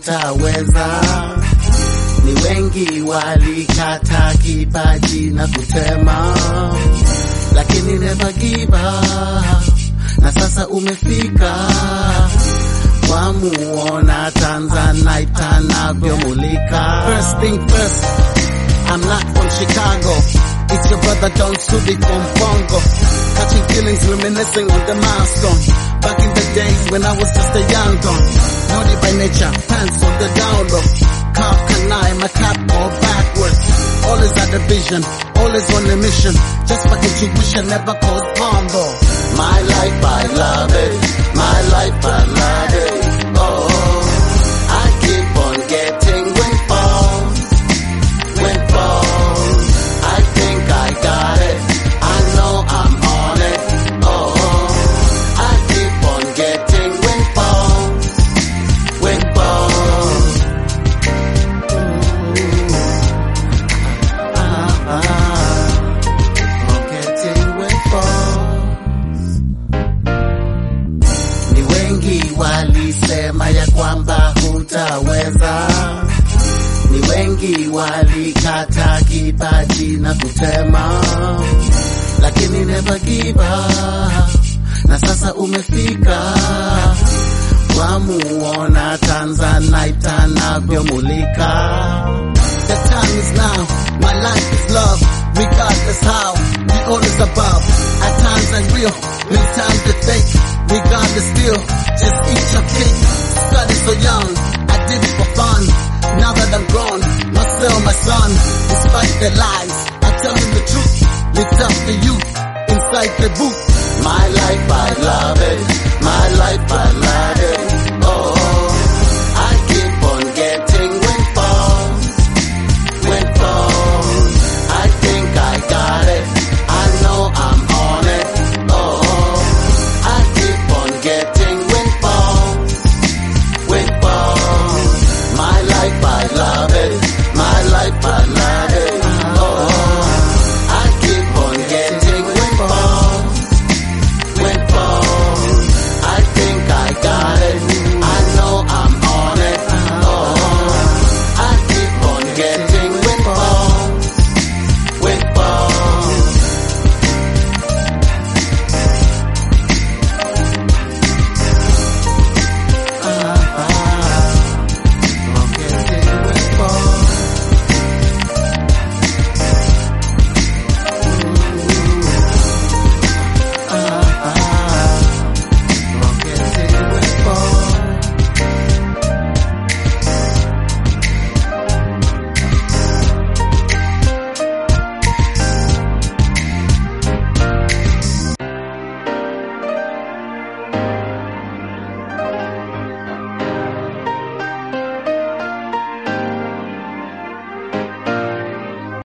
hutaweza. Ni wengi walikata kipaji na kutema, lakini never give up. Na sasa umefika wamuona Tanzanite anavyomulika. First thing first, I'm not from Chicago. It's your brother John Subi from Bongo. Catching feelings, reminiscing on the milestone. Back in the days when I was just a young gun. Naughty by nature, pants on the down low. Carve canine, my cap all backwards. Always at a vision, always on a mission. Just my intuition, never caused harm though. My life, I love it. My life, I love it. Oh, I keep on getting windfalls. Windfalls. I think I got it. I know I'm on it. Oh, I keep on getting windfalls. Windfalls. Getting windfalls. Ni wengi walisema ya kwamba hutaweza. Ni wengi walikata kipaji na kutema, lakini never give up. Na sasa umefika wamuona Tanzanite anavyomulika. The time is now, my life is love, regardless how, we always above. At times I'm real, many times the fake, regardless still, just eat your cake. Started so young, I did it for fun. Now that I'm grown, Marcel, my son, despite the lies, I tell him the truth. Lift up the youth inside the booth. My life, I love it. My life, I love it.